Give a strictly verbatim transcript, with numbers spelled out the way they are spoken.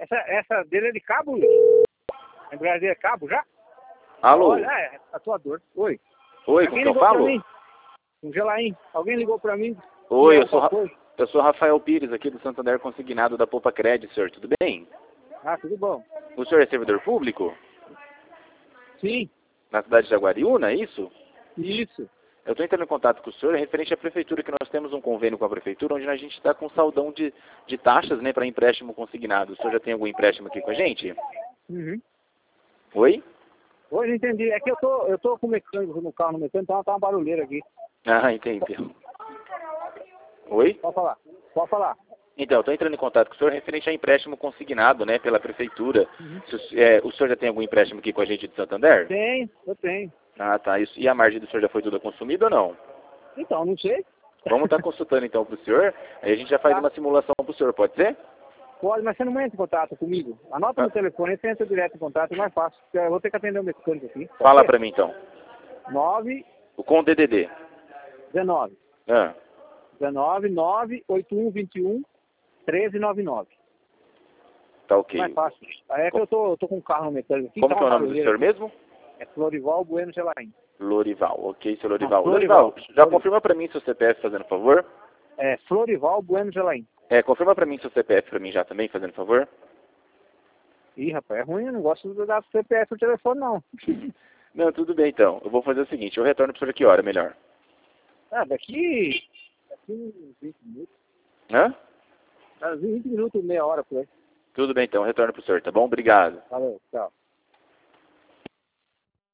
essa, essa dele é de cabo, Luiz? A embreagem dele é cabo já? Alô? Olha, é, atuador. Oi. Oi, com Alguém quem eu ligou pra falo? mim? Um gelaim. Alguém ligou pra mim? Oi, Que é eu sou, outra Ra- coisa? eu sou Rafael Pires, aqui do Santander Consignado da Poupa Crédito, senhor. Tudo bem? Ah, tudo bom. O senhor é servidor público? Sim, Na cidade de Jaguariúna, é isso? isso. Eu estou entrando em contato com o senhor referente à prefeitura, que nós temos um convênio com a prefeitura, onde a gente está com saldão de, de taxas, né, para empréstimo consignado. O senhor já tem algum empréstimo aqui com a gente? Uhum. Oi? Hoje eu entendi. É que eu tô, eu tô com o mecânico no carro no mecânico, então tá uma barulheira aqui. Ah, entendi. Oi? Pode falar. Pode falar. Então, eu estou entrando em contato com o senhor referente a empréstimo consignado, né, pela prefeitura. Uhum. Se o- é, o senhor já tem algum empréstimo aqui com a gente de Santander? Tenho, eu tenho. Ah, tá. Isso. E a margem do senhor já foi toda consumida ou não? Então, não sei. Vamos estar consultando então para o senhor, aí a gente já faz Tá. uma simulação para o senhor, pode ser? Pode, mas você não entra em contato comigo. Anota Ah. no telefone, você entra direto em contato, é mais fácil. porque Eu vou ter que atender o mecânico aqui. Pode Fala ser? para mim então. nove O com D D D. dezenove. Ah, dezenove, nove, oito um, vinte e um, treze, noventa e nove. tá ok. Mais fácil. Aí é que eu tô, eu tô com um carro no mecânico aqui. Como tá que é o uma nome do barulheira senhor aqui. mesmo? É Florival Bueno Gelaim. Lorival, ok, seu Lorival. Não, Florival. Lorival, já Florival. confirma para mim seu C P F, fazendo favor? É Florival Bueno Gelaim. É, confirma para mim seu C P F para mim já também, fazendo favor? Ih, rapaz, é ruim, eu não gosto de dar C P F no telefone, não. Não, tudo bem então. Eu vou fazer o seguinte, eu retorno para o senhor que hora, melhor? Ah, daqui... Daqui uns vinte minutos. Hã? Ah, vinte minutos, meia hora por aí. Tudo bem então, retorno para o senhor, tá bom? Obrigado. Valeu, tchau.